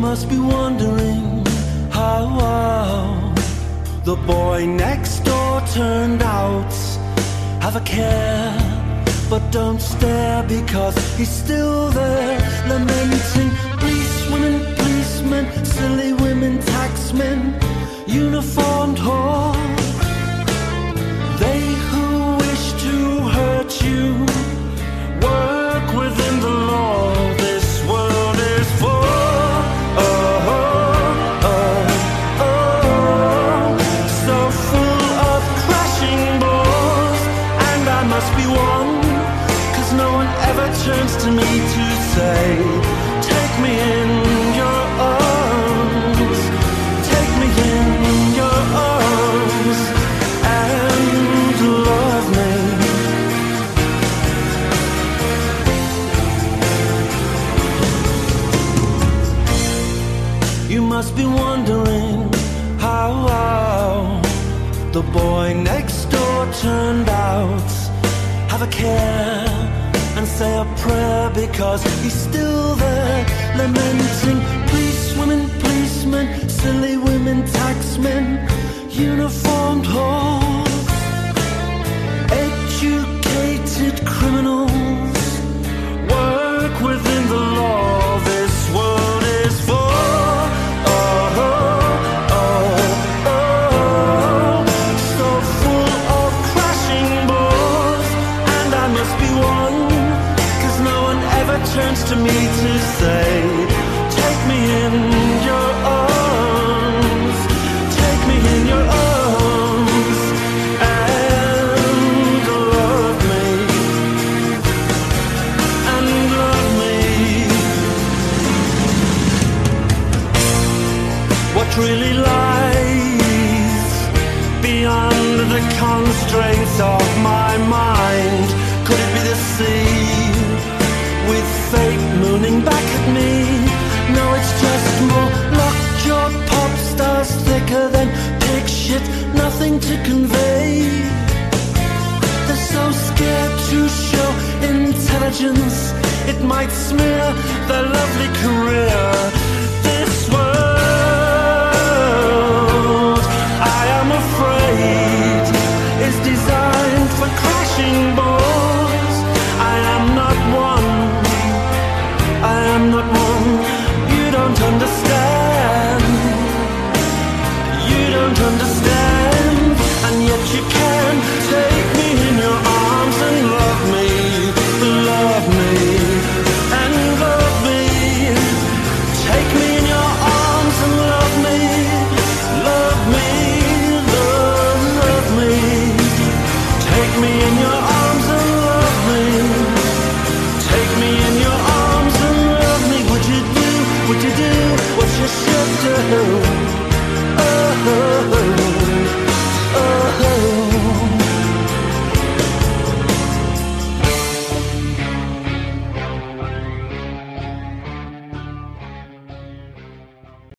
must be wondering how the boy next door turned out. Have a care, but don't stare, because he's still there, lamenting. Policemen, silly women, taxmen, uniformed whores, they who wish to hurt you work within the law. This world is full, so full of crashing balls. And I must be one, 'cause no one ever turns to me to say, take me in your arms, take me in your arms, and love me. You must be wondering how the boy next door turned out. Have a care and say a prayer, because he's still there, lamenting. Policemen, silly women, taxmen, uniformed whores, educated criminals work within the law. This world is full, so full of crashing balls. And I must be one, 'cause no one ever turns to me to say, take me in your arms, take me in your arms, and love me, and love me. What really lies beyond the constraints of my mind? Could it be the sea with fate mooning back at me? No, it's just more lockjaw pop stars, thicker than pig shit, nothing to convey. They're so scared to show intelligence, it might smear their lovely career. This world, I am afraid, is designed for crashing balls. I am not one, I am not one. You don't understand, you don't understand. And yet you can take me in your arms and love me, and love me. Take me in your arms and love me, love me, love me. Take me in your arms.